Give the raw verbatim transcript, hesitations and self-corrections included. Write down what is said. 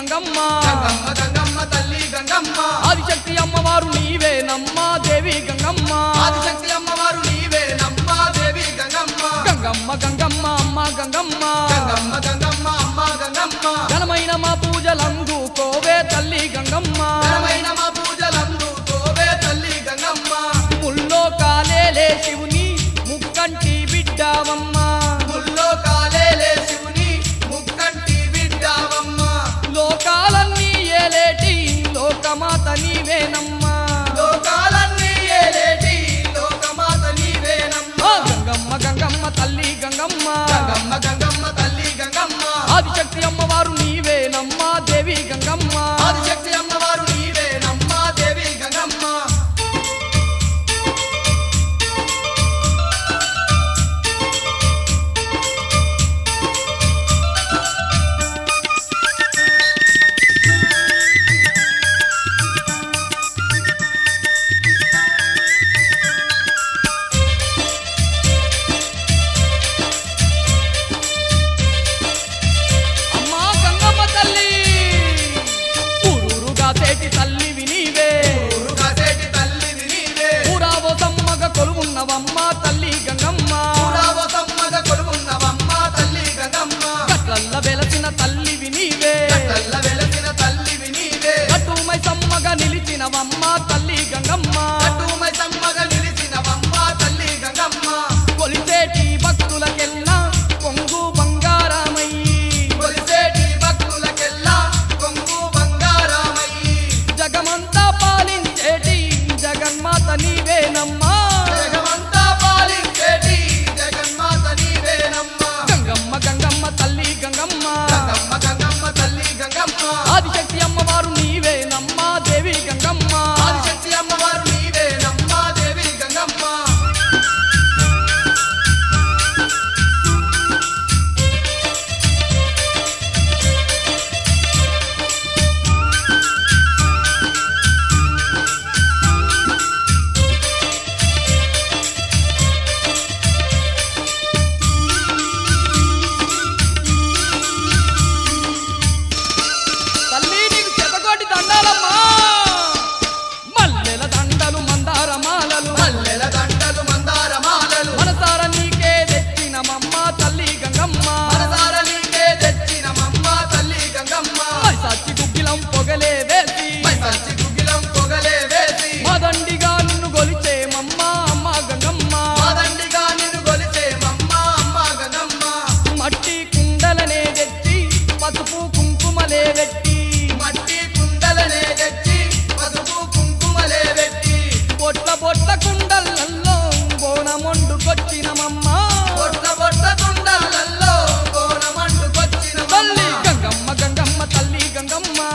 గంగమ్మ గంగమ్మ గంగమ్మ తల్లి గంగమ్మ ఆదిశక్తి అమ్మవారు నీవేనమ్మా దేవి గంగమ్మ ఆదిశక్తి అమ్మవారు నీవేనమ్మా దేవి గంగమ్మ గంగమ్మ గంగమ్మ అమ్మ గంగమ్మ గంగమ్మ గంగమ్మ అమ్మ గంగమ్మ ఘనమైన మా పూజలందుకోవే తల్లి గంగమ్మ ఘనమైన మా పూజలందుకోవే తల్లి గంగమ్మ ముల్లో కాలేలే శివుని ముక్కంటి బిడ్డవమ్మ ముల్లో కాలేలే శివుని ముక్కంటి బిడ్డవమ్మ లోకాలన్నీ ఏలేటి లోకమాత నీవేనమ్మా లోకాలన్నీ ఏలేటి లోకమాత నీవేనమ్మా గంగమ్మ గంగమ్మ తల్లి గంగమ్మ గంగమ్మ గంగమ్మ తల్లి గంగమ్మ ఆదిశక్తి అమ్మవారు నీవేనమ్మా దేవి గంగమ్మ ఆదిశక్తి అమ్మవారు నీవేనమ్మా దేవి గంగమ్మ అమ్మా గంగమ్మ తల్లి ఊరూరుగా తేటి తల్లివి నీవే ఊరుగాసేటి తల్లివి నీవే ఊరావో సమ్మగ కొలువున్నవమ్మ తల్లి గంగమ్మ ఊరావో సమ్మగ కొలువున్నవమ్మ తల్లి గంగమ్మ కట్లల్ల వెలసిన తల్లివి నీవే కట్లల్ల వెలసిన తల్లివి నీవే కట్టుమై సమ్మగ నిలిచినవమ్మ తల్లి గంగమ్మ కట్టుమై సమ్మగ నిలిచినవమ్మ తల్లి గంగమ్మ కొలిచేటి భక్తులకెల్లా కొంగు బంగారమయ్యి కొలిసేటి భక్తులకెల్లా కొంగు బంగారమయ్యి జగమంతా పాలించేటి జగన్మాత నీవేనమ్మా జగమంతా పాలించేటి జగన్మాత నీవేనమ్మ గంగమ్మ గంగమ్మ తల్లి గంగమ్మ గంగమ్మ గంగమ్మ తల్లి గంగమ్మ ఆదిశక్తి అమ్మవారు నీవేనమ్మా దేవి గంగమ్మ ఆదిశక్తి అమ్మవారు నీవేనమ్మా దేవి గంగమ్మ తల్లి నీకు చెతకోటి దండాలమ్మా మల్లెల దండలు మందార మాలలు మల్లెల దండలు మందార మాలలు మనసార నీకే తెచ్చినమమ్మ తల్లి గంగమ్మ మనసార నీకే తెచ్చినమమ్మ తల్లి గంగమ్మ మరి సచ్చి గుగ్గిలం పొగలే వేసి మైసల్చి గుగ్గిలం పొగలే వేసి మదండిగా నిన్ను గొలిచేమమ్మ అమ్మ గంగమ్మ మాదండిగా నిన్ను గొలిచేమమ్మ అమ్మ గంగమ్మ మట్టి కుండలనే తెచ్చి పసుపు కుంకుమలే పెట్టి మట్టి కుండలనే తెచ్చి పసుపు కుంకుమలే పెట్టి బొట్ల బొట్ల కుండలల్లో బోనమొండుకొచ్చినమమ్మ బొట్ల బొట్ల కుండలల్లో కోనమంటుకొచ్చిన తల్లి గంగమ్మ గంగమ్మ తల్లి గంగమ్మ